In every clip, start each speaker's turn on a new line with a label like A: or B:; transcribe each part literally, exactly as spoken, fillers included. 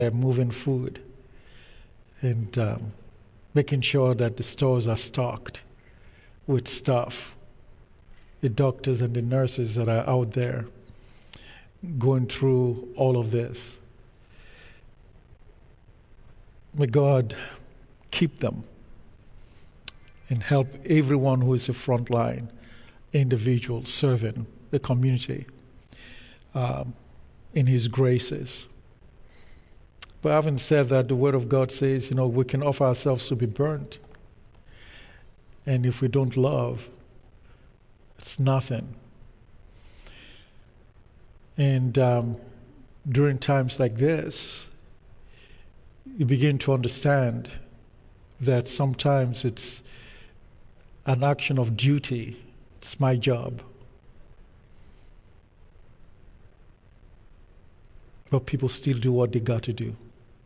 A: they're moving food and um, making sure that the stores are stocked with stuff. The doctors and the nurses that are out there going through all of this. May God keep them and help everyone who is a frontline individual serving the community um, in His graces. But having said that, the Word of God says, you know, we can offer ourselves to be burnt. And if we don't love, it's nothing. And um, during times like this, you begin to understand that sometimes it's an action of duty. It's my job. But people still do what they got to do.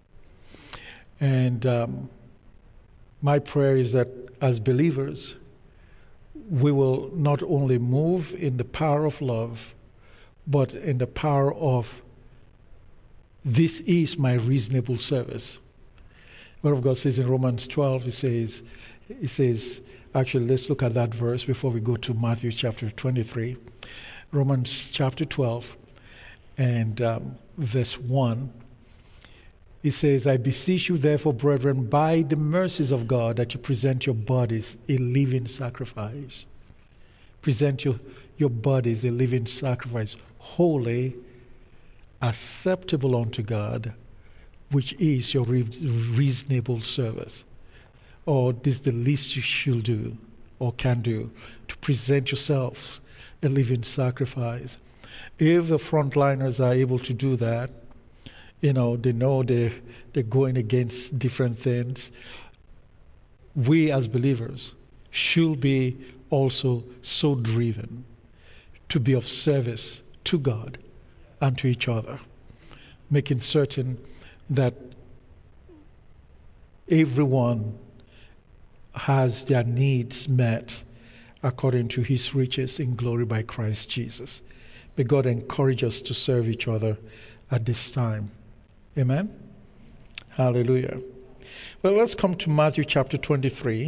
A: And um, my prayer is that as believers, we will not only move in the power of love, but in the power of this is my reasonable service. The Word of God says in Romans twelve, it says, it says, actually, let's look at that verse before we go to Matthew chapter twenty-three. Romans chapter twelve and um, verse one. It says, I beseech you therefore, brethren, by the mercies of God, that you present your bodies a living sacrifice. Present your, your bodies a living sacrifice, holy, acceptable unto God, which is your re- reasonable service. Or this is the least you should do or can do, to present yourselves a living sacrifice. If the frontliners are able to do that, you know, they know they're, they're going against different things. We as believers should be also so driven to be of service to God and to each other, making certain that everyone has their needs met according to His riches in glory by Christ Jesus. May God encourage us to serve each other at this time. Amen? Hallelujah. Well, let's come to Matthew chapter twenty-three.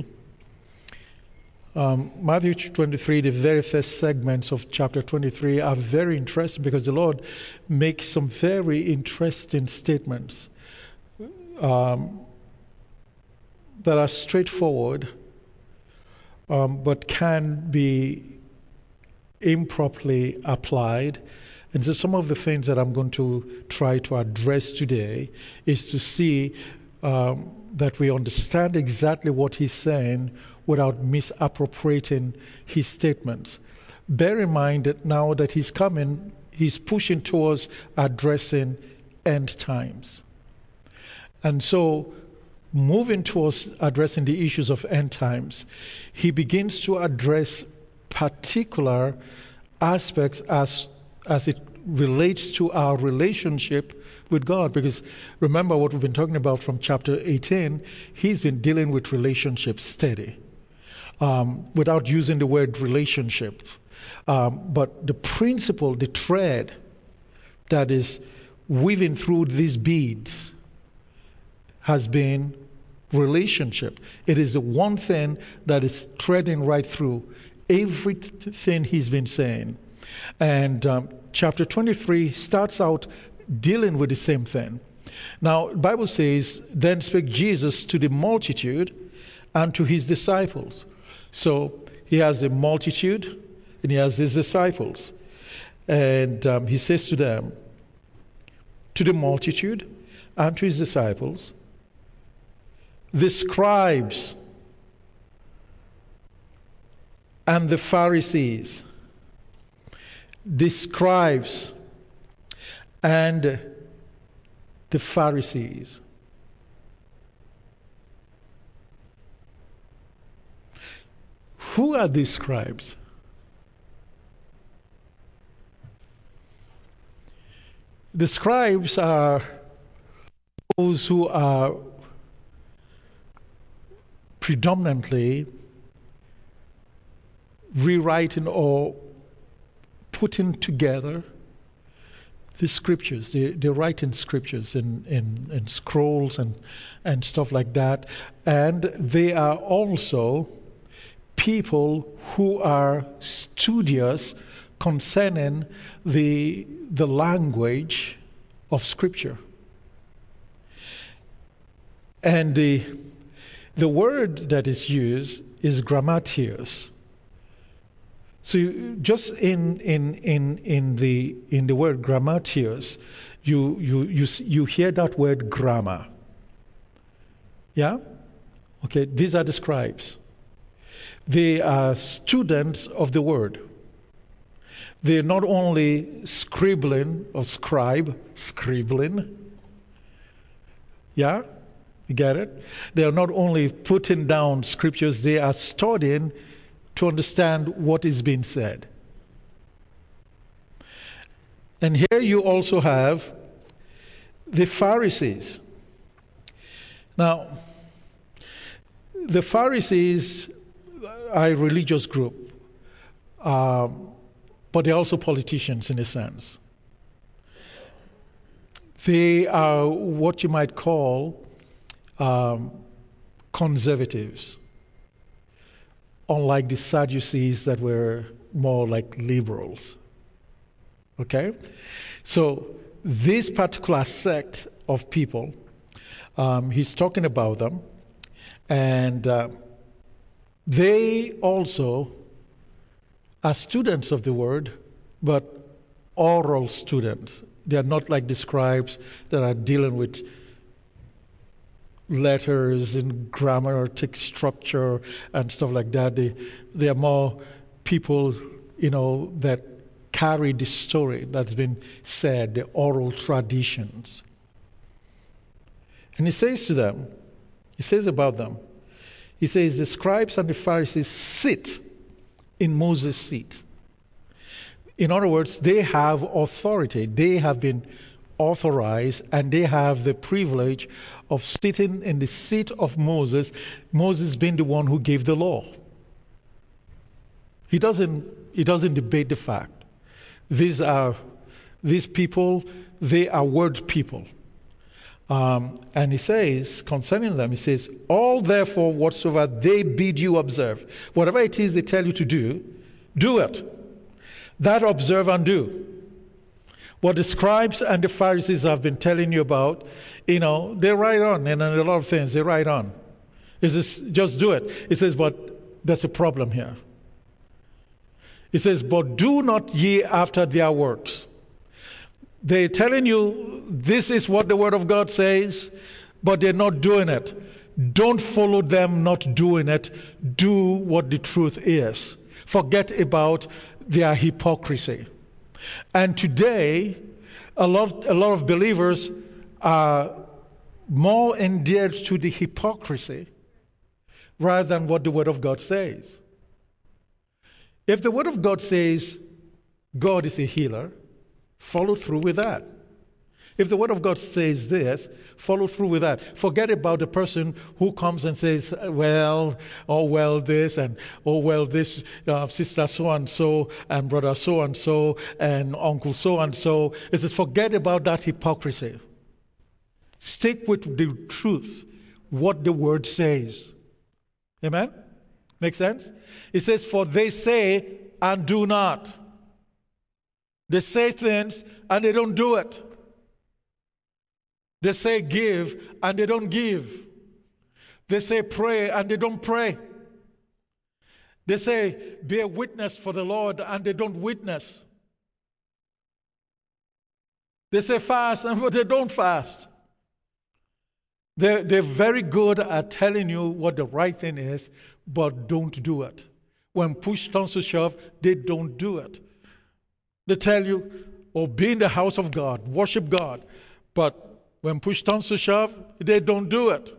A: Um, Matthew twenty-three, the very first segments of chapter twenty-three are very interesting because the Lord makes some very interesting statements um, that are straightforward, um, but can be improperly applied. And so some of the things that I'm going to try to address today is to see um, that we understand exactly what He's saying without misappropriating His statements. Bear in mind that now that He's coming, He's pushing towards addressing end times. And so moving towards addressing the issues of end times, He begins to address particular aspects as as it relates to our relationship with God. Because remember what we've been talking about from chapter eighteen, He's been dealing with relationships steady, um, without using the word relationship. Um, but the principle, the thread that is weaving through these beads has been relationship. It is the one thing that is threading right through everything He's been saying. And um, chapter twenty-three starts out dealing with the same thing. Now, the Bible says, then spake Jesus to the multitude and to His disciples. So He has a multitude and He has His disciples. And um, He says to them, to the multitude and to His disciples, the scribes and the Pharisees, the scribes and the Pharisees. Who are these scribes? The scribes are those who are predominantly rewriting or putting together the scriptures. They, they write in scriptures, in, in, in scrolls and, and stuff like that. And they are also people who are studious concerning the, the language of Scripture. And the, the word that is used is grammatios. So you, just in, in, in, in, the, in the word grammatios, you, you, you, you hear that word grammar. Yeah? Okay, these are the scribes. They are students of the word. They're not only scribbling or scribe, scribbling. Yeah? You get it? They are not only putting down scriptures, they are studying to understand what is being said. And here you also have the Pharisees. Now, the Pharisees are a religious group, um, but they're also politicians in a sense. They are what you might call um, conservatives, unlike the Sadducees that were more like liberals. Okay? So this particular sect of people, um, he's talking about them, and uh, they also are students of the word, but oral students. They are not like the scribes that are dealing with letters and grammatic structure and stuff like that. They, they are more people, you know, that carry the story that's been said, the oral traditions. And he says to them, he says about them, he says, the scribes and the Pharisees sit in Moses' seat. In other words, they have authority. They have been authorized and they have the privilege of sitting in the seat of Moses, Moses being the one who gave the law. He doesn't, he doesn't debate the fact. These are, these people, they are word people. Um, and he says, concerning them, he says, all therefore whatsoever they bid you observe, whatever it is they tell you to do, do it. That observe and do. What the scribes and the Pharisees have been telling you about, you know, they write on, and a lot of things they write on. He says, just do it. He says, but there's a problem here. He says, but do not ye after their works. They're telling you this is what the Word of God says, but they're not doing it. Don't follow them not doing it. Do what the truth is. Forget about their hypocrisy. And today, a lot, a lot of believers are more endeared to the hypocrisy rather than what the Word of God says. If the Word of God says God is a healer, follow through with that. If the Word of God says this, follow through with that. Forget about the person who comes and says, well, oh, well, this, and oh, well, this, uh, sister so-and-so, and brother so-and-so, and uncle so-and-so. It says, forget about that hypocrisy. Stick with the truth, what the Word says. Amen? Make sense? It says, for they say and do not. They say things and they don't do it. They say give and they don't give. They say pray and they don't pray. They say be a witness for the Lord and they don't witness. They say fast and but they don't fast. They're, they're very good at telling you what the right thing is, but don't do it. When push comes to shove, they don't do it. They tell you, oh, be in the house of God, worship God. But when push comes to shove, they don't do it.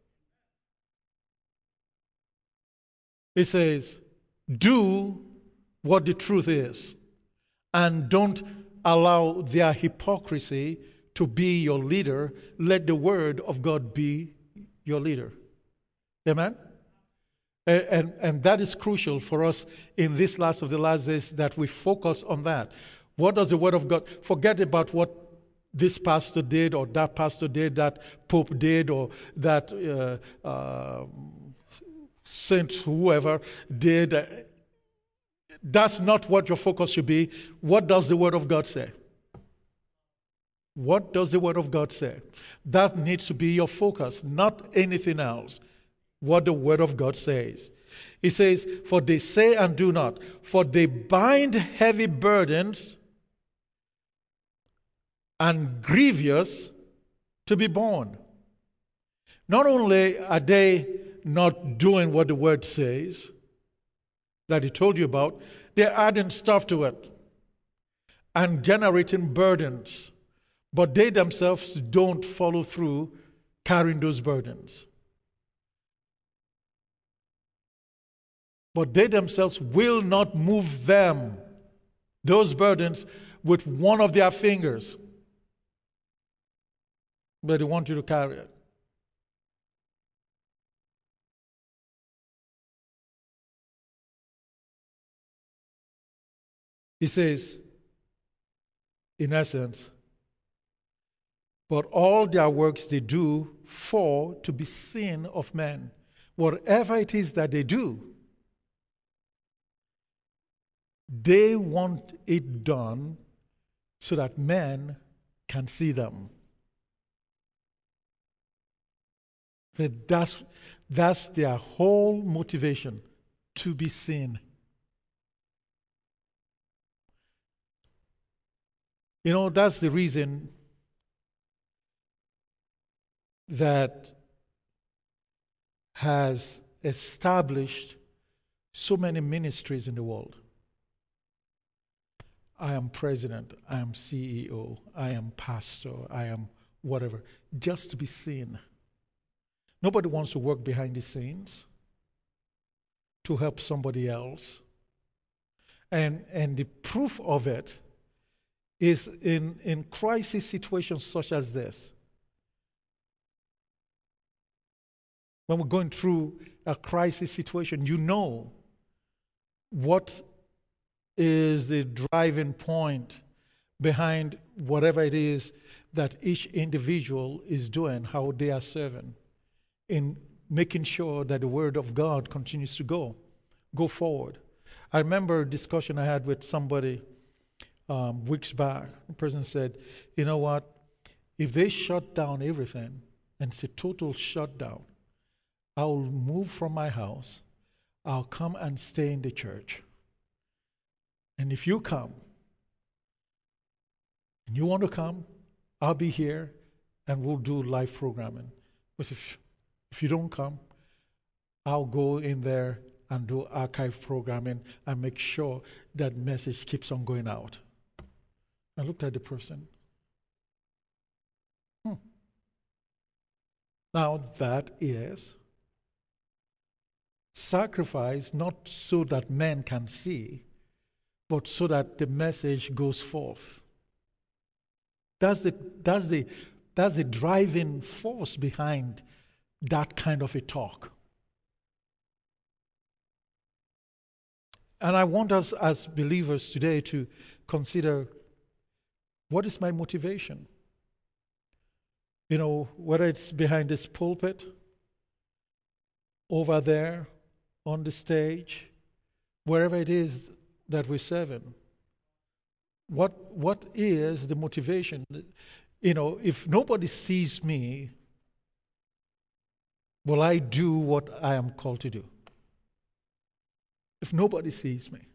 A: It says, do what the truth is. And don't allow their hypocrisy to be your leader. Let the Word of God be your leader. Amen? And, and, and that is crucial for us in this last of the last days, that we focus on that. What does the Word of God, forget about what this pastor did or that pastor did, that pope did, or that uh, uh, saint whoever did. That's not what your focus should be. What does the Word of God say? What does the Word of God say? That needs to be your focus, not anything else. What the Word of God says. He says, for they say and do not, for they bind heavy burdens and grievous to be borne. Not only are they not doing what the Word says, that he told you about, they're adding stuff to it and generating burdens. But they themselves don't follow through carrying those burdens. But they themselves will not move them, those burdens, with one of their fingers. But they want you to carry it. He says, in essence, but all their works they do for to be seen of men. Whatever it is that they do, they want it done so that men can see them. That that's, that's their whole motivation, to be seen. You know, that's the reason that has established so many ministries in the world. I am president, I am C E O, I am pastor, I am whatever, just to be seen. Nobody wants to work behind the scenes to help somebody else. And, and the proof of it is in, in crisis situations such as this. When we're going through a crisis situation, you know what is the driving point behind whatever it is that each individual is doing, how they are serving, in making sure that the Word of God continues to go, go forward. I remember a discussion I had with somebody um, weeks back. The person said, you know what, if they shut down everything, and it's a total shutdown, I'll move from my house, I'll come and stay in the church. And if you come, and you want to come, I'll be here, and we'll do live programming. But if, if you don't come, I'll go in there and do archive programming and make sure that message keeps on going out. I looked at the person. Hmm. Now that is sacrifice, not so that men can see, but so that the message goes forth. That's the, that's the, that's the driving force behind that kind of a talk. And I want us as believers today to consider, what is my motivation? You know, whether it's behind this pulpit, over there, on the stage, wherever it is that we're serving. What, what is the motivation? You know, if nobody sees me, will I do what I am called to do? If nobody sees me,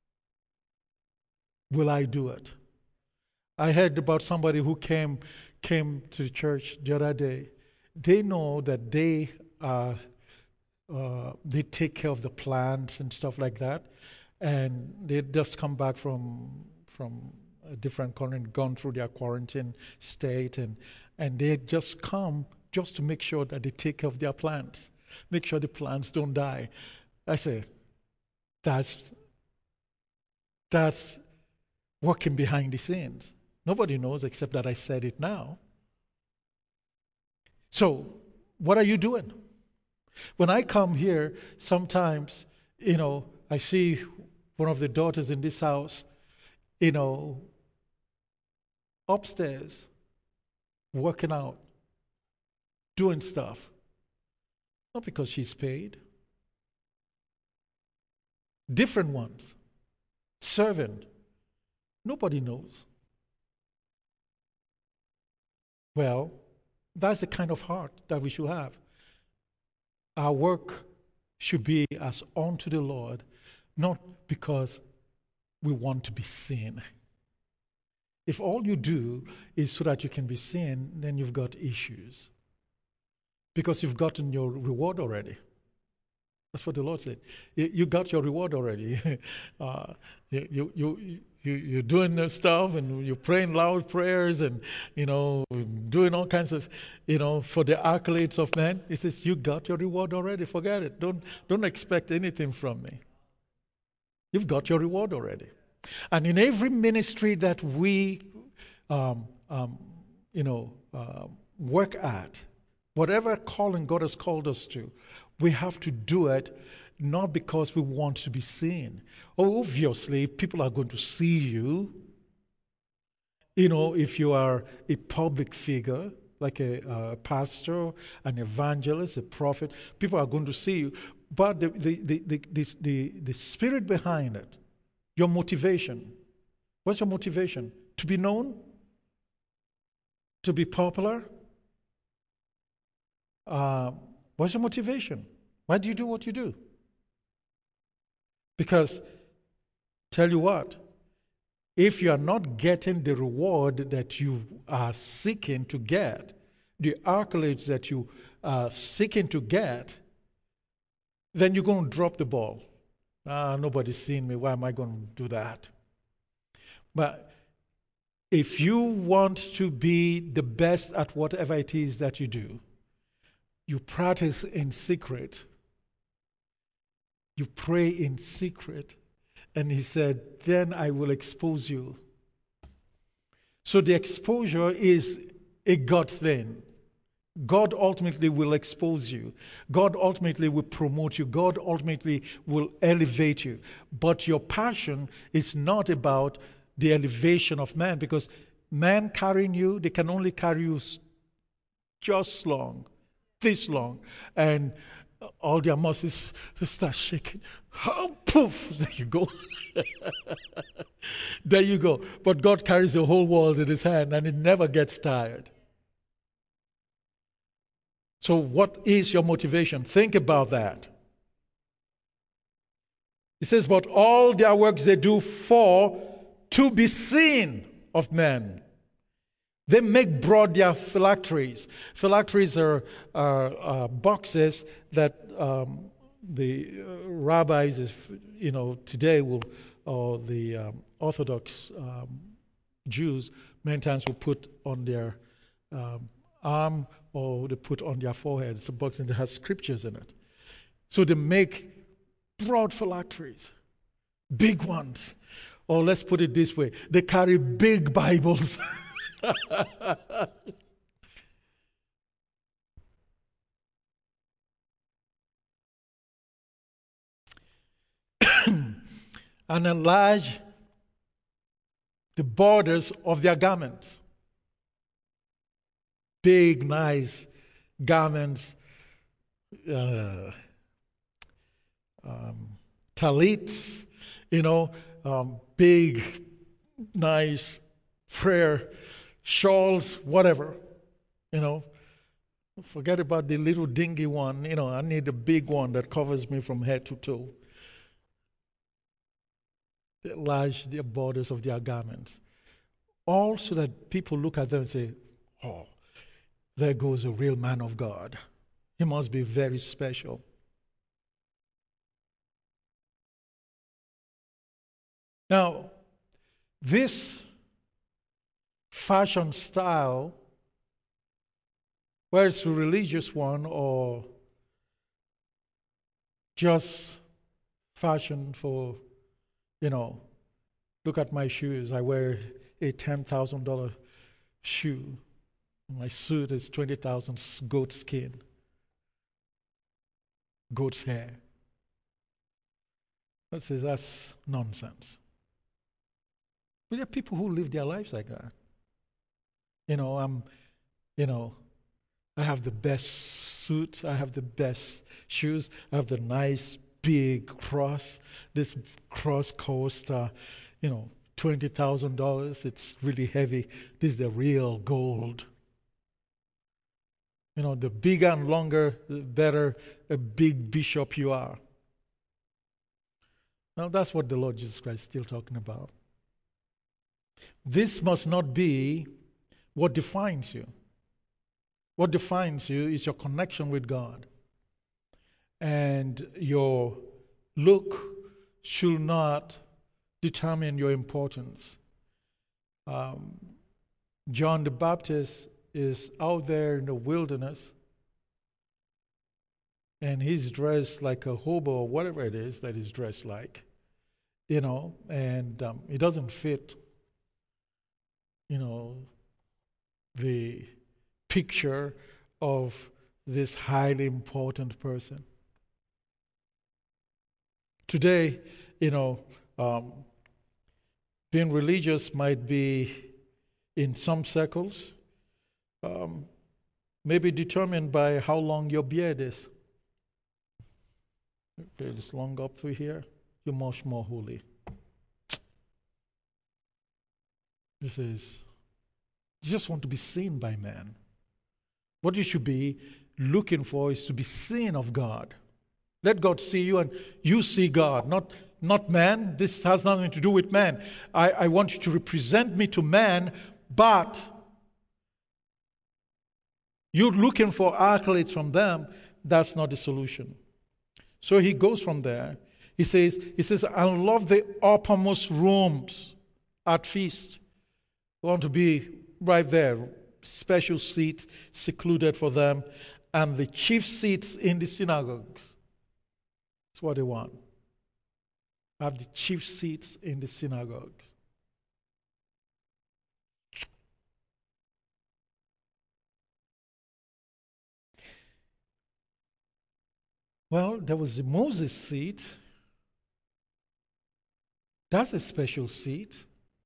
A: will I do it? I heard about somebody who came came to the church the other day. They know that they are uh, they take care of the plants and stuff like that, and they just come back from from a different country, gone through their quarantine state, and and they just come just to make sure that they take care of their plants, make sure the plants don't die. I say, that's that's working behind the scenes. Nobody knows except that I said it now. So, what are you doing? When I come here, sometimes, you know, I see one of the daughters in this house, you know, upstairs, working out, doing stuff. Not because she's paid. Different ones. Serving. Nobody knows. Well, that's the kind of heart that we should have. Our work should be as unto the Lord, not because we want to be seen. If all you do is so that you can be seen, then you've got issues. Because you've gotten your reward already. That's what the Lord said. You, you got your reward already. uh, you, you, you, you, you're doing this stuff, and you're praying loud prayers, and, you know, doing all kinds of, you know, for the accolades of men. He says, you got your reward already. Forget it. Don't, don't expect anything from me. You've got your reward already. And in every ministry that we, um, um, you know, uh, work at, whatever calling God has called us to, we have to do it not because we want to be seen. Obviously, people are going to see you. You know, if you are a public figure, like a, a pastor, an evangelist, a prophet, people are going to see you. But the, the, the, the, the, the, the spirit behind it, your motivation, what's your motivation? To be known? To be popular? Uh, what's your motivation? Why do you do what you do? Because, tell you what, if you are not getting the reward that you are seeking to get, the accolades that you are seeking to get, then you're going to drop the ball. Ah, nobody's seeing me. Why am I going to do that? But if you want to be the best at whatever it is that you do, you practice in secret. You pray in secret. And he said, then I will expose you. So the exposure is a God thing. God ultimately will expose you. God ultimately will promote you. God ultimately will elevate you. But your passion is not about the elevation of man, because man carrying you, they can only carry you just long, this long, and all their muscles start shaking. Oh, poof! There you go. There you go. But God carries the whole world in his hand, and it never gets tired. So what is your motivation? Think about that. It says, but all their works they do for to be seen of men. They make broad their phylacteries. Phylacteries are, are, are boxes that um, the uh, rabbis, if, you know, today will, or the um, Orthodox um, Jews, many times will put on their um, arm, or they put on their forehead. It's a box and it has scriptures in it. So they make broad phylacteries, big ones. Or let's put it this way, they carry big Bibles. And enlarge the borders of their garments. Big, nice garments, uh, um, talits, you know, um, big, nice prayer shawls, whatever, you know. Forget about the little dingy one, you know, I need a big one that covers me from head to toe. They enlarge the borders of their garments. All so that people look at them and say, oh, there goes a real man of God. He must be very special. Now, this fashion style, whether it's a religious one or just fashion for, you know, look at my shoes. I wear a ten thousand dollars shoe. My suit is twenty thousand dollars goat skin, goat's hair. That says that's nonsense. But there are people who live their lives like that. You know, I'm, you know, I have the best suit, I have the best shoes, I have the nice big cross. This cross costs, uh, you know, twenty thousand dollars. It's really heavy. This is the real gold. You know, the bigger and longer, the better a big bishop you are. Now, that's what the Lord Jesus Christ is still talking about. This must not be what defines you. What defines you is your connection with God. And your look should not determine your importance. Um, John the Baptist is out there in the wilderness, and he's dressed like a hobo or whatever it is that he's dressed like, you know, and um, it doesn't fit, you know, the picture of this highly important person. Today, you know, um, being religious might be, in some circles, um, maybe determined by how long your beard is. If it's long up through here, you're much more holy. This is, you just want to be seen by man. What you should be looking for is to be seen of God. Let God see you and you see God, not, not man. This has nothing to do with man. I, I want you to represent me to man, but you're looking for accolades from them. That's not the solution. So he goes from there. He says, he says, I love the uppermost rooms at feast. I want to be right there. Special seat secluded for them. And the chief seats in the synagogues. That's what they want. Have the chief seats in the synagogues. Well, there was the Moses seat. That's a special seat.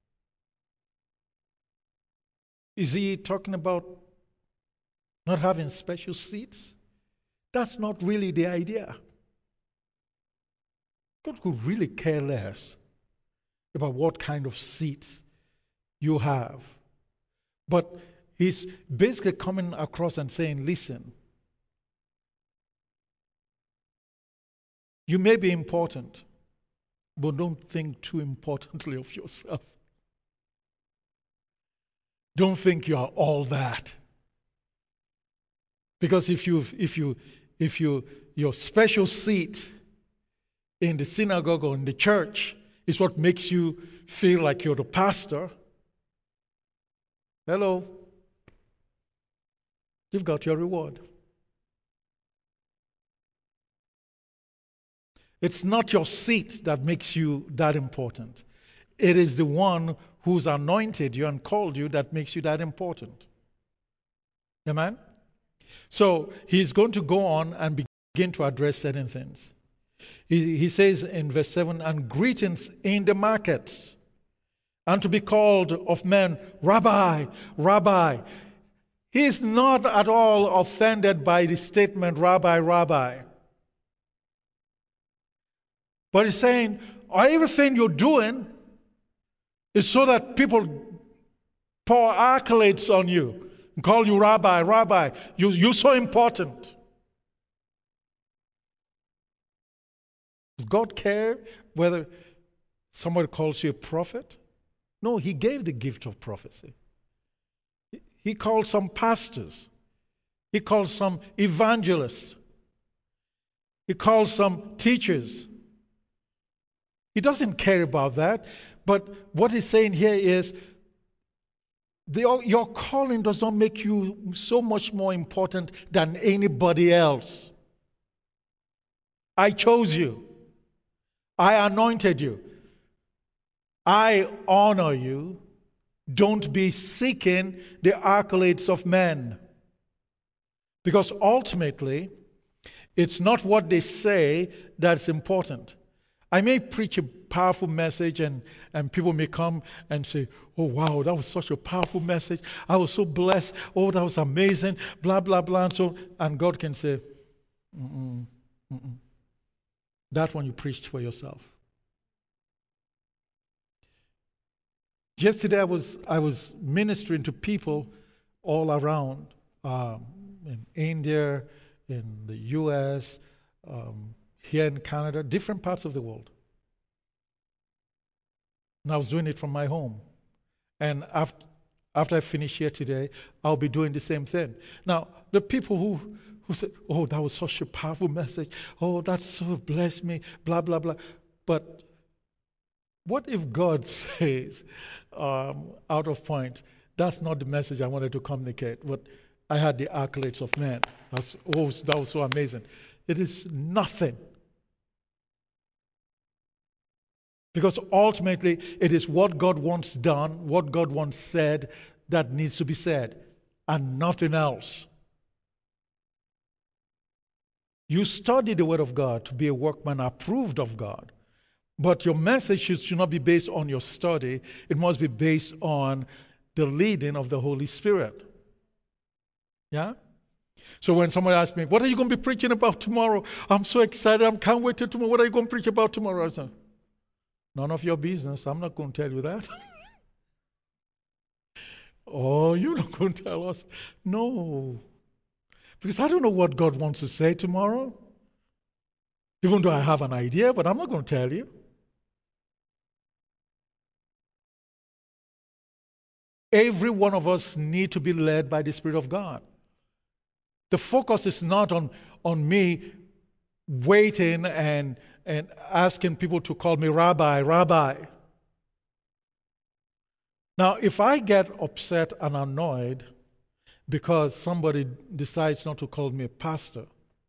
A: Is he talking about not having special seats? That's not really the idea. God could really care less about what kind of seats you have. But he's basically coming across and saying, listen, you may be important, but don't think too importantly of yourself. Don't think you are all that. Because if you if you if you your special seat in the synagogue or in the church is what makes you feel like you're the pastor, hello, you've got your reward. It's not your seat that makes you that important. It is the one who's anointed you and called you that makes you that important. Amen? So he's going to go on and begin to address certain things. He, he says in verse seven, and greetings in the markets, and to be called of men, Rabbi, Rabbi. He is not at all offended by the statement, Rabbi, Rabbi. But he's saying, everything you're doing is so that people pour accolades on you and call you Rabbi, Rabbi. You, you're so important. Does God care whether somebody calls you a prophet? No, he gave the gift of prophecy. He called some pastors. He called some evangelists. He called some teachers. He doesn't care about that. But what he's saying here is, the, your calling does not make you so much more important than anybody else. I chose you. I anointed you. I honor you. Don't be seeking the accolades of men. Because ultimately, it's not what they say that's important. I may preach a powerful message and, and people may come and say, oh, wow, that was such a powerful message. I was so blessed. Oh, that was amazing. Blah, blah, blah. And, so, and God can say, mm-mm, mm-mm. That one you preached for yourself. Yesterday I was, I was ministering to people all around, um, in India, in the U S, um, here in Canada, different parts of the world. And I was doing it from my home. And after, after I finish here today, I'll be doing the same thing. Now, the people who, who say, oh, that was such a powerful message. Oh, that so blessed me, blah, blah, blah. But what if God says, um, out of point, that's not the message I wanted to communicate. But I had the accolades of man. That's, oh, that was so amazing. It is nothing. Because ultimately, it is what God wants done, what God wants said, that needs to be said, and nothing else. You study the Word of God to be a workman approved of God. But your message should, should not be based on your study. It must be based on the leading of the Holy Spirit. Yeah? So when somebody asks me, what are you going to be preaching about tomorrow? I'm so excited. I can't wait till tomorrow. What are you going to preach about tomorrow? I say, none of your business. I'm not going to tell you that. Oh, you're not going to tell us? No. Because I don't know what God wants to say tomorrow. Even though I have an idea, but I'm not going to tell you. Every one of us need to be led by the Spirit of God. The focus is not on, on me waiting and, and asking people to call me Rabbi, Rabbi. Now, if I get upset and annoyed because somebody decides not to call me a pastor,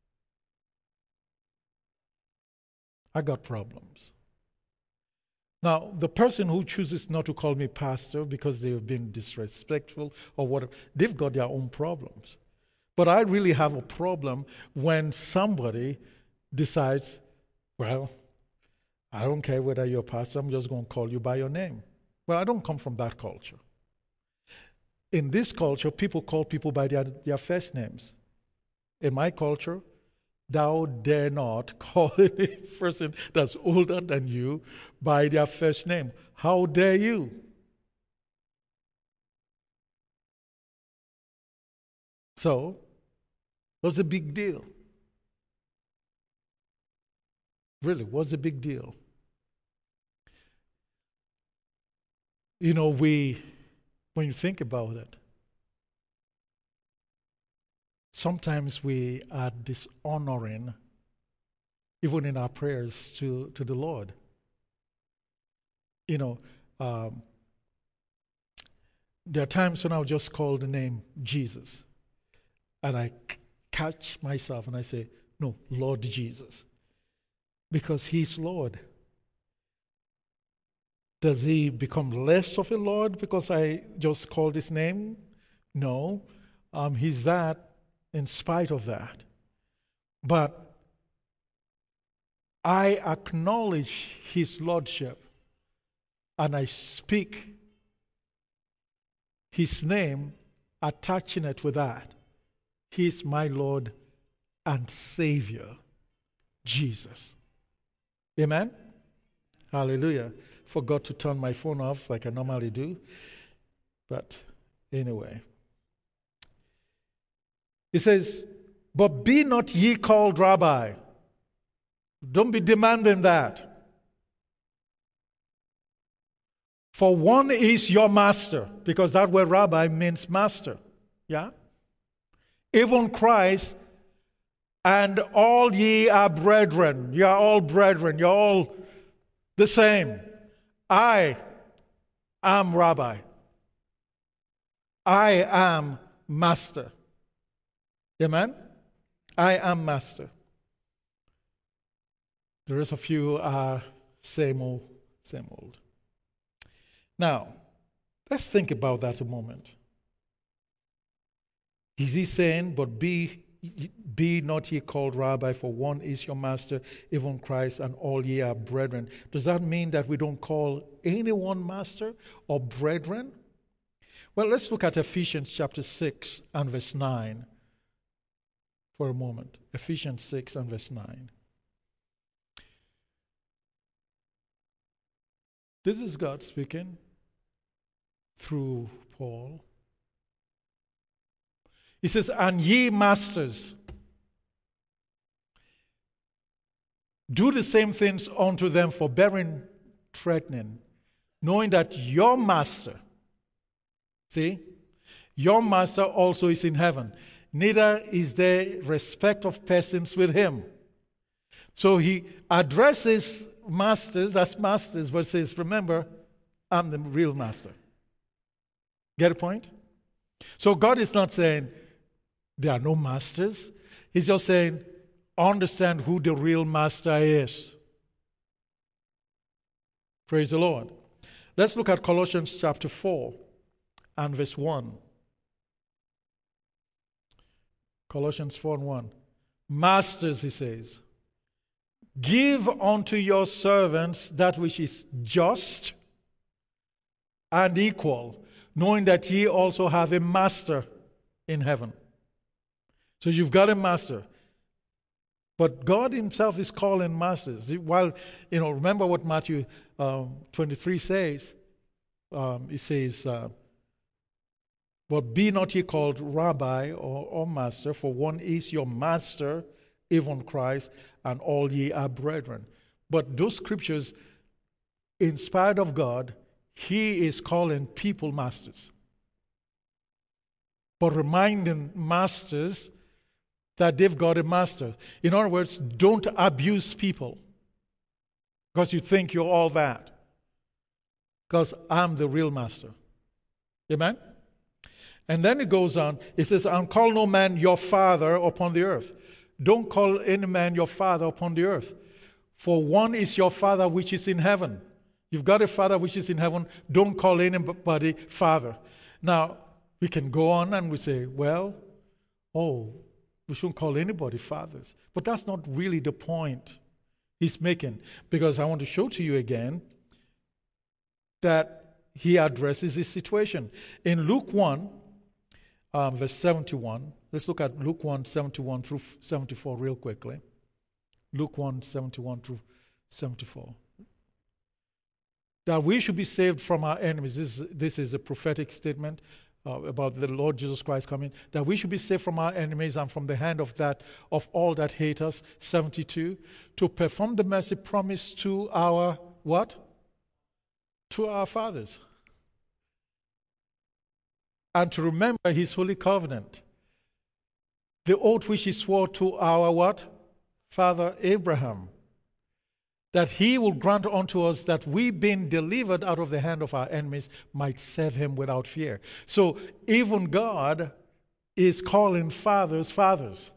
A: I got problems. Now, the person who chooses not to call me pastor because they've been disrespectful or whatever, they've got their own problems. But I really have a problem when somebody decides, well, I don't care whether you're a pastor, I'm just going to call you by your name. Well, I don't come from that culture. In this culture, people call people by their, their first names. In my culture, thou dare not call a person that's older than you by their first name. How dare you? So, what's the big deal? Really, what's the big deal? You know, we, when you think about it, sometimes we are dishonoring, even in our prayers to, to the Lord. You know, um, there are times when I'll just call the name Jesus, and I c- catch myself and I say, no, Lord Jesus, because He's Lord. Does He become less of a Lord because I just called His name? No, um, He's that in spite of that. But I acknowledge His Lordship and I speak His name, attaching it with that. He's my Lord and Savior, Jesus. Amen? Hallelujah. Forgot to turn my phone off like I normally do. But anyway. He says, but be not ye called Rabbi. Don't be demanding that. For one is your master, because that word Rabbi means master. Yeah? Even Christ, and all ye are brethren. You are all brethren. You're all the same. I am Rabbi. I am master. Amen? I am master. The rest of you are same old, same old. Now, let's think about that a moment. Is he saying, but be, Be not ye called Rabbi, for one is your master, even Christ, and all ye are brethren. Does that mean that we don't call anyone master or brethren? Well, let's look at Ephesians chapter six and verse nine for a moment. Ephesians six and verse nine. This is God speaking through Paul. He says, and ye masters, do the same things unto them, forbearing, threatening, knowing that your master, see, your master also is in heaven. Neither is there respect of persons with him. So he addresses masters as masters, but says, remember, I'm the real master. Get a point? So God is not saying there are no masters. He's just saying, understand who the real master is. Praise the Lord. Let's look at Colossians chapter four and verse one. Colossians four and one. Masters, he says, give unto your servants that which is just and equal, knowing that ye also have a master in heaven. So you've got a master. But God himself is calling masters. While, you know, remember what Matthew um, twenty-three says. Um, it says, uh, but be not ye called Rabbi or, or master, for one is your master, even Christ, and all ye are brethren. But those scriptures, inspired of God, he is calling people masters. But reminding masters that they've got a master. In other words, don't abuse people because you think you're all that. Because I'm the real master. Amen? And then it goes on. It says, and call no man your father upon the earth. Don't call any man your father upon the earth. For one is your father which is in heaven. You've got a father which is in heaven. Don't call anybody father. Now, we can go on and we say, well, oh, we shouldn't call anybody fathers. But that's not really the point he's making. Because I want to show to you again that he addresses this situation. In Luke one, um, verse seventy-one, let's look at Luke one, seventy-one through seventy-four real quickly. Luke one, seventy-one through seventy-four. That we should be saved from our enemies. This is, this is a prophetic statement uh, about the Lord Jesus Christ coming. That we should be saved from our enemies and from the hand of that of all that hate us. seventy-two. To perform the mercy promised to our what? To our fathers. And to remember his holy covenant. The oath which he swore to our what? Father Abraham. That he will grant unto us that we, being delivered out of the hand of our enemies, might serve him without fear. So even God is calling fathers fathers.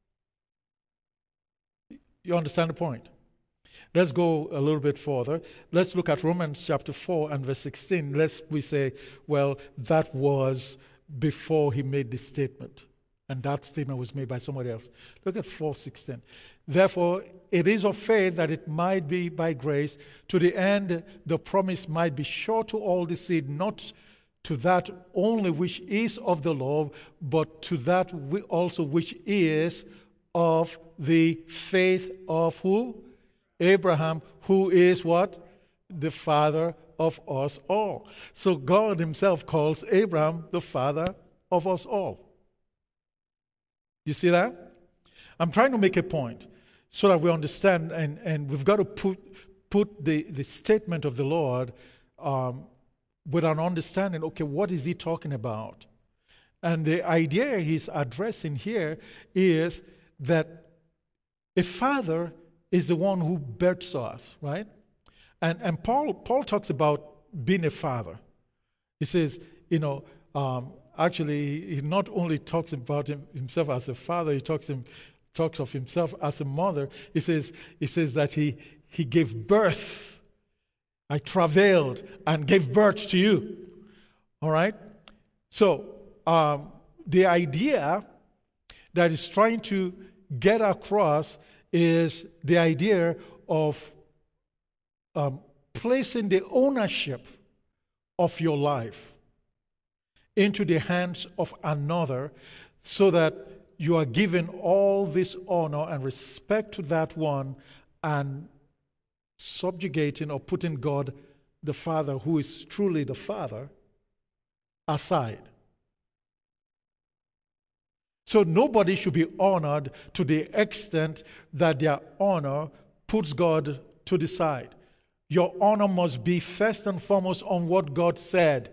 A: You understand the point? Let's go a little bit further. Let's look at Romans chapter four and verse sixteen. Lest we say, well, that was before he made this statement. And that statement was made by somebody else. Look at four sixteen. Therefore, it is of faith that it might be by grace, to the end the promise might be sure to all the seed, not to that only which is of the law, but to that also which is of the faith of who? Abraham, who is what? The father of us all. So God himself calls Abraham the father of us all. You see that? I'm trying to make a point so that we understand, and, and we've got to put put the, the statement of the Lord um, with an understanding, okay, what is he talking about? And the idea he's addressing here is that a father is the one who births us, right? And and Paul Paul talks about being a father. He says, you know, um, actually, he not only talks about him, himself as a father, he talks him talks of himself as a mother. He says he says that he he gave birth. I travailed and gave birth to you. All right. So um, the idea that is trying to get across is the idea of um, placing the ownership of your life into the hands of another, so that you are giving all this honor and respect to that one, and subjugating or putting God the Father, who is truly the Father, aside. So nobody should be honored to the extent that their honor puts God to the side. Your honor must be first and foremost on what God said.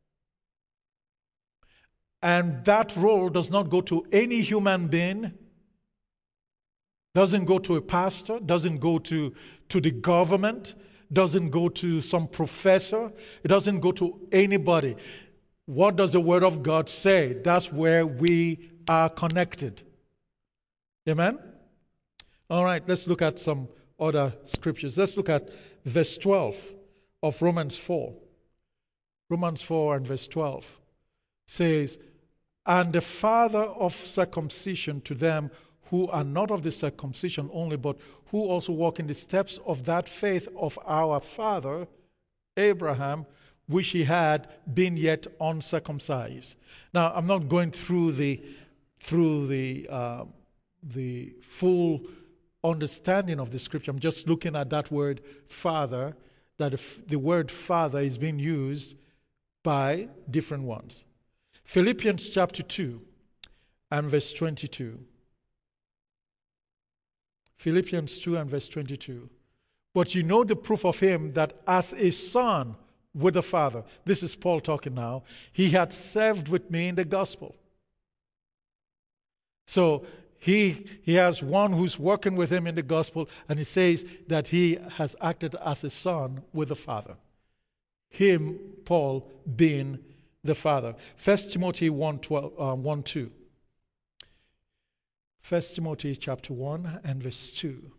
A: And that role does not go to any human being, doesn't go to a pastor, doesn't go to, to the government, doesn't go to some professor, it doesn't go to anybody. What does the Word of God say? That's where we are connected. Amen? All right, let's look at some other scriptures. Let's look at verse twelve of Romans four. Romans four and verse twelve says, "And the father of circumcision to them who are not of the circumcision only, but who also walk in the steps of that faith of our father Abraham, which he had been yet uncircumcised." Now, I'm not going through the through the uh, the full understanding of the scripture. I'm just looking at that word father, that the word father is being used by different ones. Philippians chapter two and verse twenty-two. Philippians two and verse twenty-two. "But you know the proof of him, that as a son with the Father," this is Paul talking now, "he had served with me in the gospel." So he, he has one who's working with him in the gospel, and he says that he has acted as a son with the Father. Him, Paul, being the Father. First Timothy one, twelve, uh, one two. First Timothy chapter one and verse two.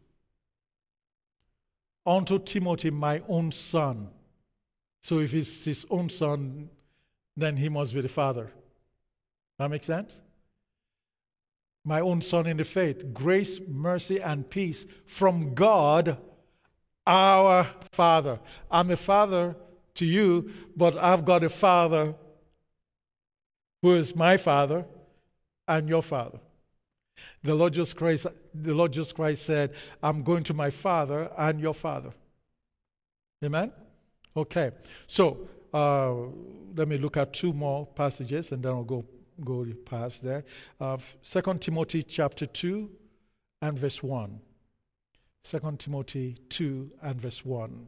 A: "Unto Timothy, my own son." So if he's his own son, then he must be the father. That makes sense? "My own son in the faith, grace, mercy, and peace from God, our Father." I'm a father to you, but I've got a father who is my father and your father. The Lord Jesus Christ, the Lord Jesus Christ said, "I'm going to my Father and your Father." Amen? Okay. So uh, let me look at two more passages, and then I'll go go past there. Uh, Second Timothy chapter two and verse one. Second Timothy two and verse one.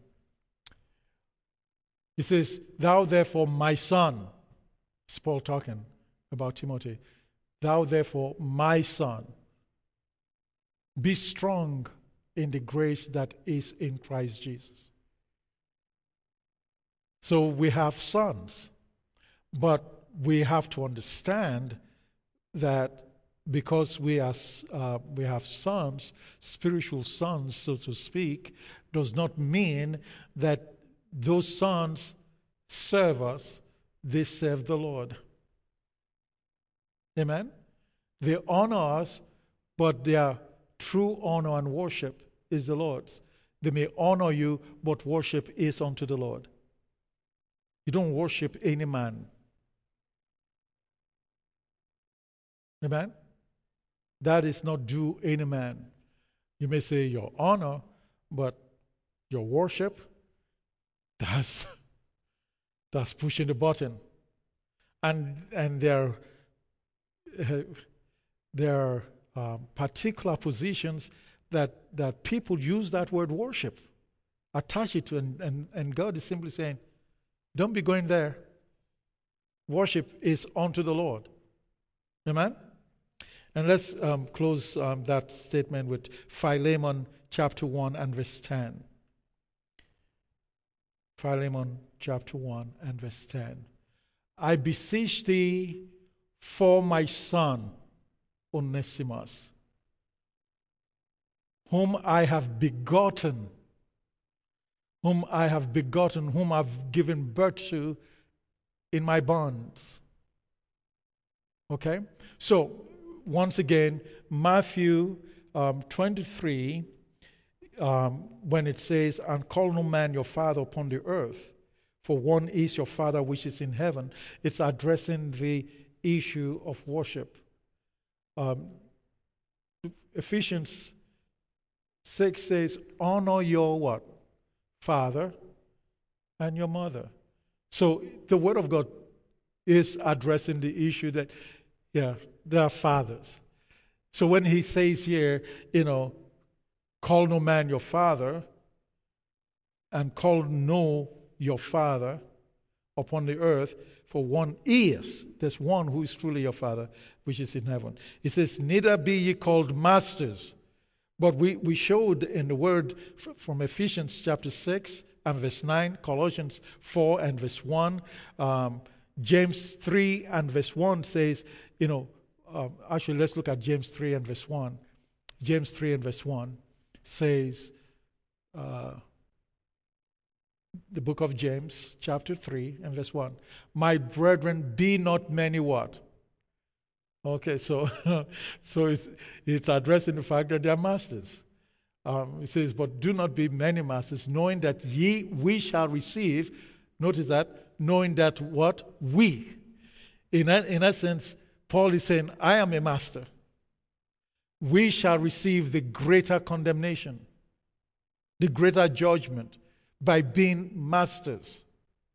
A: He says, "Thou therefore, my son," it's Paul talking about Timothy, "thou therefore, my son, be strong in the grace that is in Christ Jesus." So we have sons, but we have to understand that because we are uh, we have sons, spiritual sons, so to speak, does not mean that those sons serve us. They serve the Lord. Amen? They honor us, but their true honor and worship is the Lord's. They may honor you, but worship is unto the Lord. You don't worship any man. Amen? That is not due any man. You may say your honor, but your worship, that's, that's pushing the button. And, and there, uh, there are um, particular positions that, that people use that word worship, attach it to, and, and, and God is simply saying, don't be going there. Worship is unto the Lord. Amen? And let's um, close um, that statement with Philemon chapter one and verse ten. Philemon chapter one and verse ten. "I beseech thee for my son, Onesimus, whom I have begotten, whom I have begotten, whom I've given birth to in my bonds." Okay? So, once again, Matthew um, twenty-three, um, when it says, and call no man your father upon the earth, for one is your Father which is in heaven. It's addressing the issue of worship. Um, Ephesians six says, honor your what? Father and your mother. So the Word of God is addressing the issue that, yeah, they are fathers. So when he says here, you know, call no man your father, and call no your Father upon the earth, for one is, there's one who is truly your Father, which is in heaven. He says, neither be ye called masters. But we, we showed in the word from Ephesians chapter six and verse nine, Colossians four and verse one, um, James three and verse one says, you know, um, actually let's look at James three and verse one. James three and verse one says, uh, the book of James, chapter three and verse one. My brethren, be not many what? Okay, so so it's, it's addressing the fact that they are masters. Um, it says, but do not be many masters, knowing that ye, we shall receive, notice that, knowing that what? We. In, in essence, Paul is saying, I am a master. We shall receive the greater condemnation, the greater judgment, by being masters.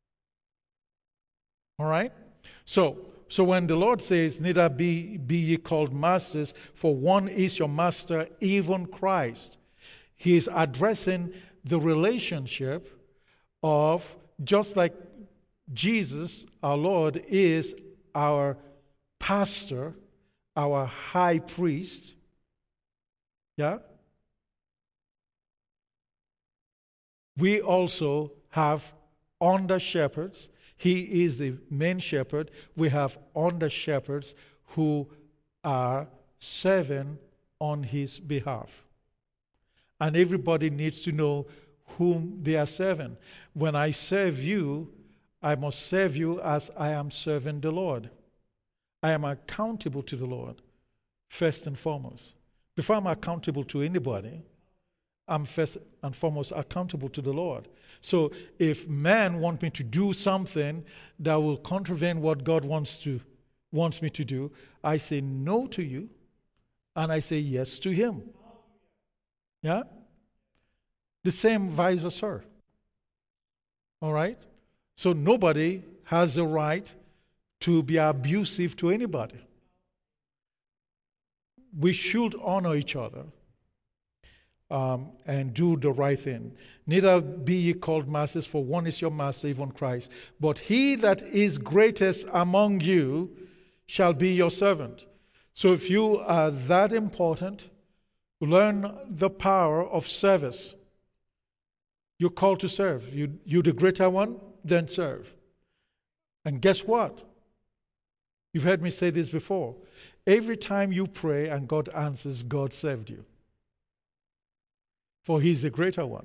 A: All right? So, so when the Lord says, neither be, be ye called masters, for one is your master, even Christ, he is addressing the relationship of, just like Jesus, our Lord, is our pastor, our high priest. Yeah? We also have under shepherds. He is the main shepherd. We have under shepherds who are serving on his behalf. And everybody needs to know whom they are serving. When I serve you, I must serve you as I am serving the Lord. I am accountable to the Lord, first and foremost. Before I'm accountable to anybody, I'm first and foremost accountable to the Lord. So if man wants me to do something that will contravene what God wants to wants me to do, I say no to you and I say yes to him. Yeah? The same vice versa. All right? So nobody has the right to be abusive to anybody. We should honor each other. Um, and do the right thing. Neither be ye called masters, for one is your master, even Christ. But he that is greatest among you shall be your servant. So if you are that important, learn the power of service. You're called to serve. You, you're the greater one, then serve. And guess what? You've heard me say this before. Every time you pray and God answers, God served you. For he's the greater one.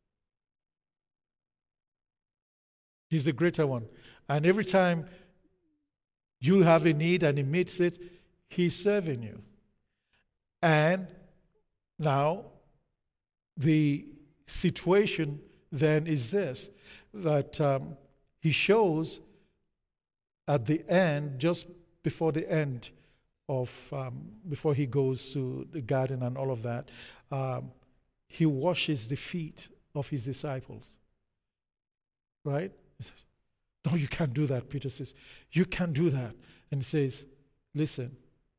A: He's the greater one. And every time you have a need and he meets it, he's serving you. And now, the situation then is this, that um, he shows at the end, just before the end of, um, before he goes to the garden and all of that, um, he washes the feet of his disciples. Right? He says, no, you can't do that. Peter says, you can't do that. And he says, listen,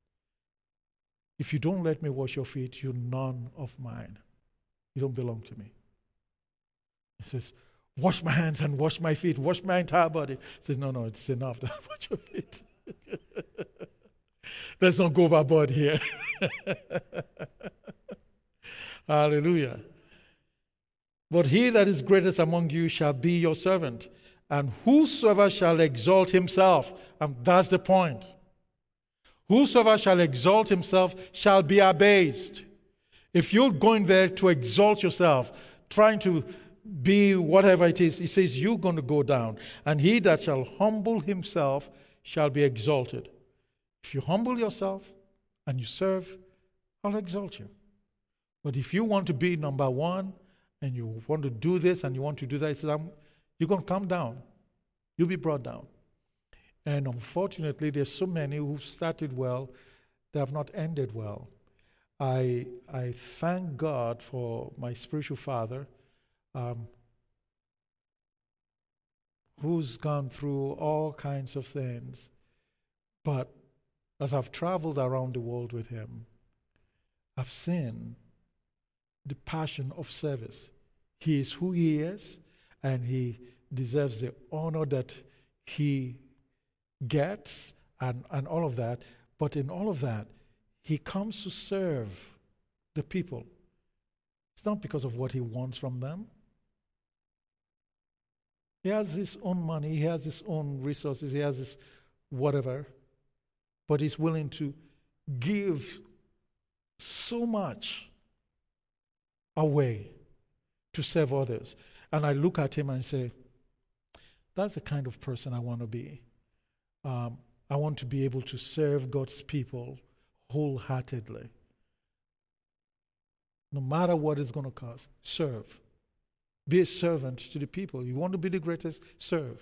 A: if you don't let me wash your feet, you're none of mine. You don't belong to me. He says, wash my hands and wash my feet, wash my entire body. He says, no, no, it's enough. Wash your feet. Let's not go overboard here. Hallelujah. But he that is greatest among you shall be your servant, and whosoever shall exalt himself, and that's the point, whosoever shall exalt himself shall be abased. If you're going there to exalt yourself, trying to be whatever it is, he says you're going to go down. And he that shall humble himself shall be exalted. If you humble yourself and you serve, I'll exalt you. But if you want to be number one and you want to do this and you want to do that, he says, I'm, you're going to come down. You'll be brought down. And unfortunately, there's so many who started well, they have not ended well. I I thank God for my spiritual father, um, who's gone through all kinds of things. But as I've traveled around the world with him, I've seen the passion of service. He is who he is, and he deserves the honor that he gets and, and all of that. But in all of that, he comes to serve the people. It's not because of what he wants from them. He has his own money, he has his own resources, he has his whatever, but he's willing to give so much away to serve others. And I look at him and say, that's the kind of person I want to be. Um, I want to be able to serve God's people wholeheartedly. No matter what it's going to cost, serve. Be a servant to the people. You want to be the greatest? Serve.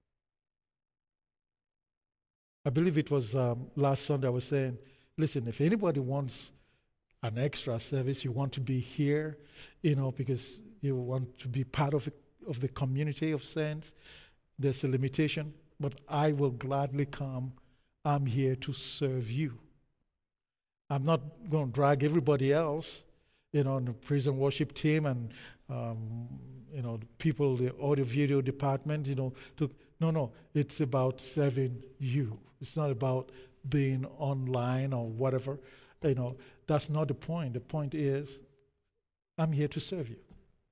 A: I believe it was um, last Sunday I was saying, listen, if anybody wants an extra service, you want to be here, you know, because you want to be part of, of the community of saints, there's a limitation, but I will gladly come. I'm here to serve you. I'm not going to drag everybody else, you know, in the prison worship team and, um, you know, the people, the audio video department, you know, to, no, no, it's about serving you. It's not about being online or whatever, you know, that's not the point. The point is, I'm here to serve you.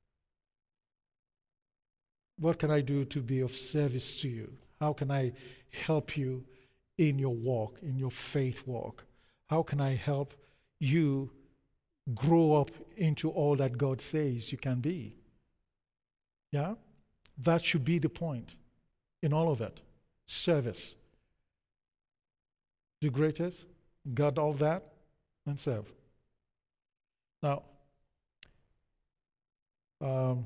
A: What can I do to be of service to you? How can I help you in your walk, in your faith walk? How can I help you grow up into all that God says you can be? Yeah? That should be the point in all of it. Service. The greatest, got all that, and serve. Now, um,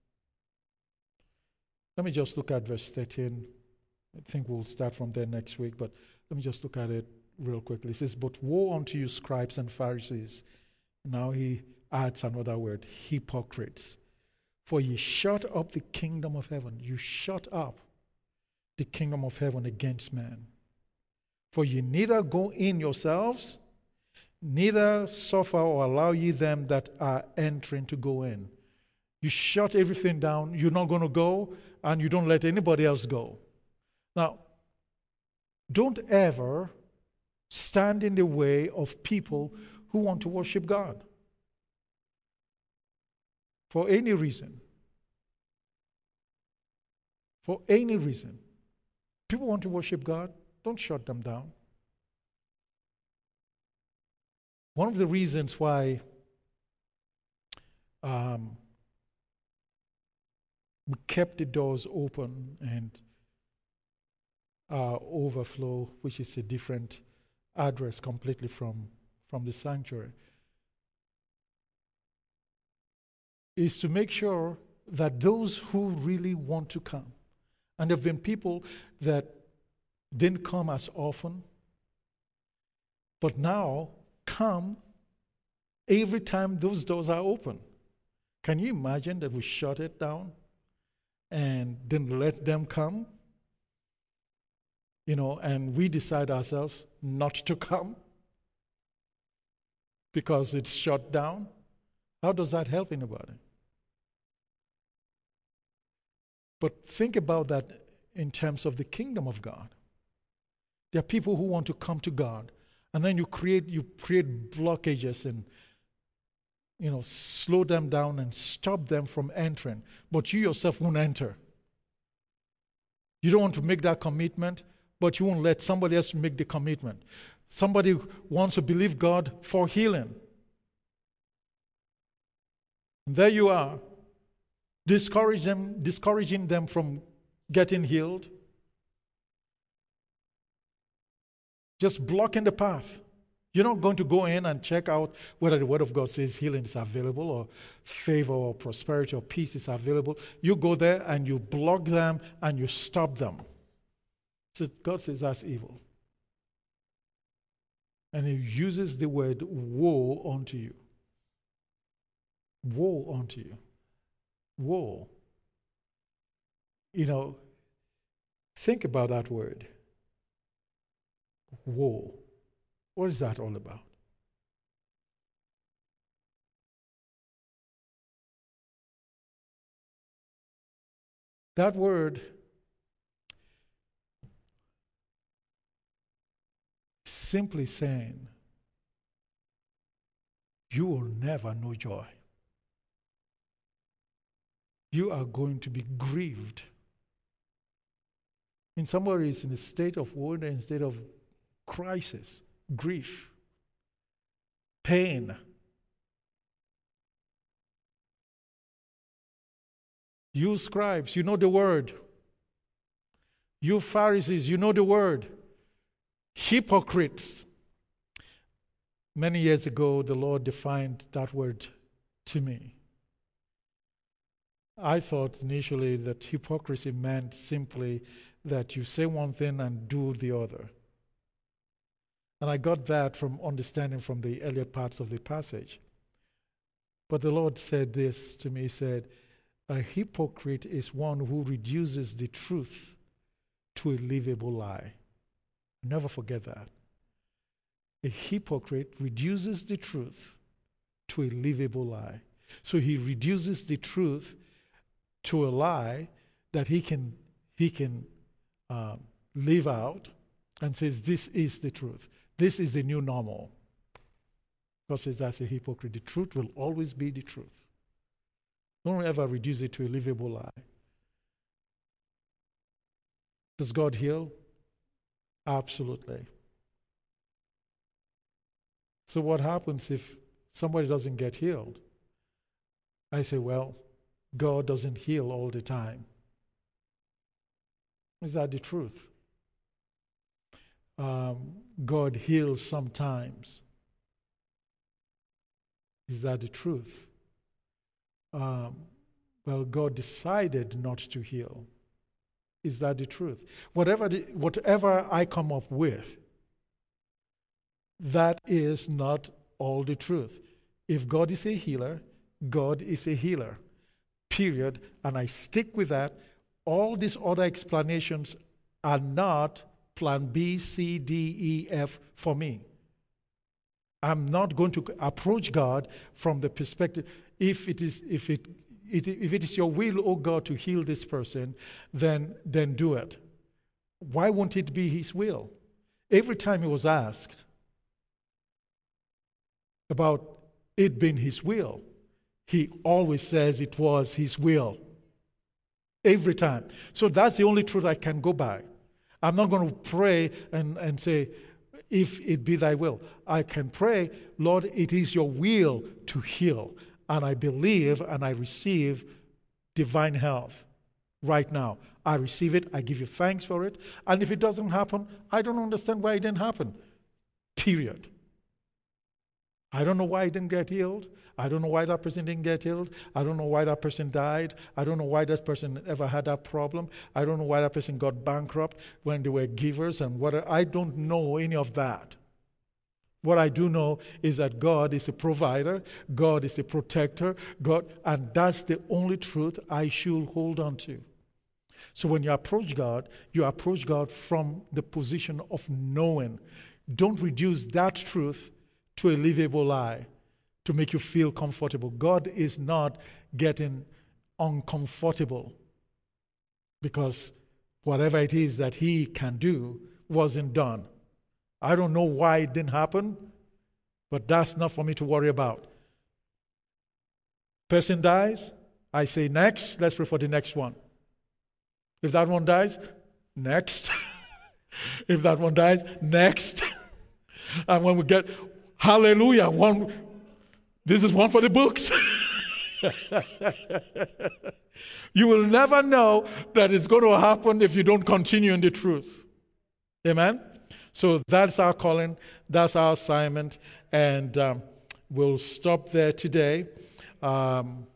A: let me just look at verse thirteen. I think we'll start from there next week, but let me just look at it real quickly. It says, but woe unto you, scribes and Pharisees. Now he adds another word, hypocrites. For ye shut up the kingdom of heaven. You shut up the kingdom of heaven against man. For ye neither go in yourselves, neither suffer or allow ye them that are entering to go in. You shut everything down, you're not going to go, and you don't let anybody else go. Now, don't ever stand in the way of people who want to worship God. For any reason. For any reason. People want to worship God, don't shut them down. One of the reasons why um, we kept the doors open and uh, overflow, which is a different address completely from, from the sanctuary, is to make sure that those who really want to come, and there have been people that didn't come as often, but now come every time those doors are open. Can you imagine that we shut it down and then let them come? You know, and we decide ourselves not to come because it's shut down. How does that help anybody? But think about that in terms of the kingdom of God. There are people who want to come to God, and then you create you create blockages and, you know, slow them down and stop them from entering. But you yourself won't enter. You don't want to make that commitment, but you won't let somebody else make the commitment. Somebody wants to believe God for healing. And there you are, discourage them, discouraging them from getting healed. Just blocking the path. You're not going to go in and check out whether the Word of God says healing is available or favor or prosperity or peace is available. You go there and you block them and you stop them. So God says that's evil. And He uses the word woe unto you. Woe unto you. Woe. You know, think about that word. Woe. What is that all about? That word simply saying, you will never know joy. You are going to be grieved. In somebody is in a state of woe, in a state of crisis, grief, pain. You scribes, you know the word. You Pharisees, you know the word. Hypocrites. Many years ago, the Lord defined that word to me. I thought initially that hypocrisy meant simply that you say one thing and do the other. And I got that from understanding from the earlier parts of the passage. But the Lord said this to me, He said, a hypocrite is one who reduces the truth to a livable lie. Never forget that. A hypocrite reduces the truth to a livable lie. So he reduces the truth to a lie that he can he can um, live out and says, this is the truth. This is the new normal. God says that's a hypocrite. The truth will always be the truth. Don't ever reduce it to a livable lie. Does God heal? Absolutely. So what happens if somebody doesn't get healed? I say, well, God doesn't heal all the time. Is that the truth? Um, God heals sometimes. Is that the truth? Um, well, God decided not to heal. Is that the truth? Whatever, the, whatever I come up with, that is not all the truth. If God is a healer, God is a healer. Period. And I stick with that. All these other explanations are not plan B, C, D, E, F for me. I'm not going to approach God from the perspective, if it is, if it, it if it is your will, oh God, to heal this person, then then do it. Why won't it be His will? Every time He was asked about it being His will, He always says it was His will. Every time. So that's the only truth I can go by. I'm not going to pray and, and say, if it be thy will. I can pray, Lord, it is your will to heal. And I believe and I receive divine health right now. I receive it. I give you thanks for it. And if it doesn't happen, I don't understand why it didn't happen. Period. I don't know why it didn't get healed. I don't know why that person didn't get healed. I don't know why that person died. I don't know why that person ever had that problem. I don't know why that person got bankrupt when they were givers and what. I don't know any of that. What I do know is that God is a provider, God is a protector, God, and that's the only truth I should hold on to. So when you approach God, you approach God from the position of knowing. Don't reduce that truth to a livable lie to make you feel comfortable. God is not getting uncomfortable because whatever it is that He can do wasn't done. I don't know why it didn't happen, but that's not for me to worry about. Person dies, I say next, let's pray for the next one. If that one dies, next. If that one dies, next. And when we get, hallelujah, one, this is one for the books. You will never know that it's going to happen if you don't continue in the truth. Amen? So that's our calling, that's our assignment, and um, we'll stop there today. Um,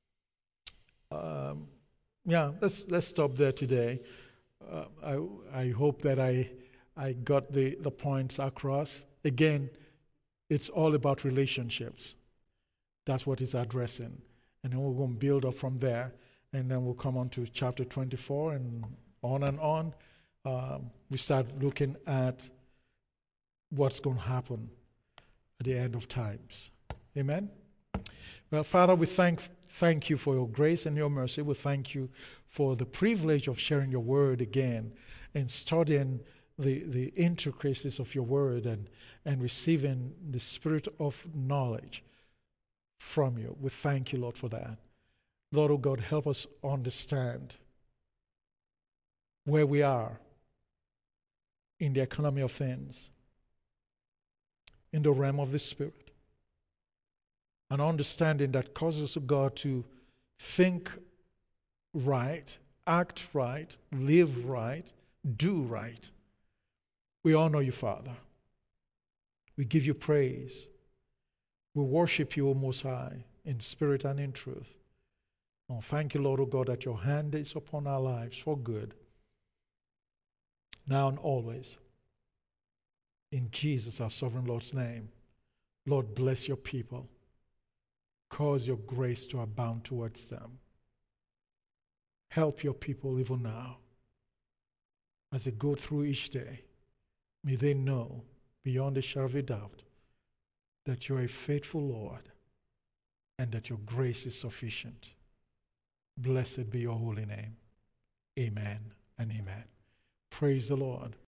A: um, yeah, let's let's stop there today. Uh, I I hope that I I got the the points across. Again, it's all about relationships. That's what it's addressing, and then we're going to build up from there, and then we'll come on to chapter twenty-four and on and on. Um, we start looking at what's going to happen at the end of times. Amen? Well, Father, we thank thank you for your grace and your mercy. We thank you for the privilege of sharing your word again and studying the, the intricacies of your word and, and receiving the spirit of knowledge from you. We thank you, Lord, for that. Lord, oh God, help us understand where we are in the economy of things, in the realm of the Spirit. An understanding that causes God to think right, act right, live right, do right. We honor you, Father. We give you praise. We worship you, O Most High, in spirit and in truth. Oh, thank you, Lord, O God, that your hand is upon our lives for good, now and always. In Jesus, our sovereign Lord's name, Lord, bless your people. Cause your grace to abound towards them. Help your people even now. As they go through each day, may they know beyond a shadow of a doubt that you're a faithful Lord and that your grace is sufficient. Blessed be your holy name. Amen and amen. Praise the Lord.